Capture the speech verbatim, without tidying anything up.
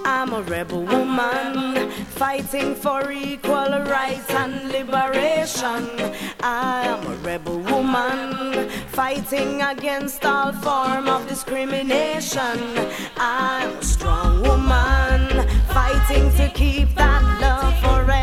I'm a rebel woman, fighting for equal rights and liberation. I am a rebel woman, fighting against all form of discrimination. I'm a strong woman, fighting to keep that love forever.